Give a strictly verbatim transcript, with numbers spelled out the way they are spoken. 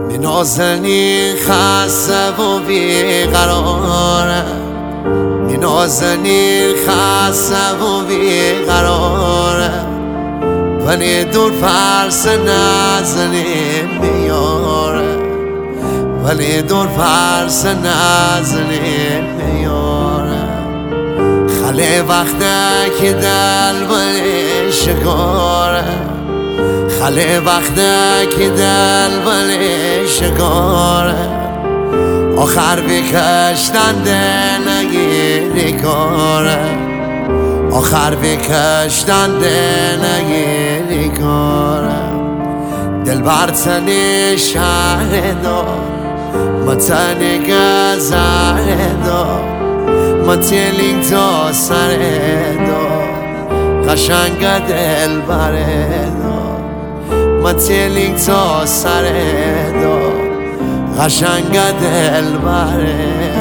نازنین خسته و بیقراره، نازنین خسته و بیقراره، ولی دور فرس نازنین میاره، ولی دور فرس نازنین میاره. خاله وقته که دل بلی شکاره، خاله وقته که دل بلی شکاره، آخر بکشتن دل نگیری کاره، آخر بکشتن دل نگیری کاره. دل برتنی شهر دار، متنی گذر دار، متیلینگ تا سر دار، قشنگ دل بره دار، متیلینگ تا سر دار، قشنگ دل بره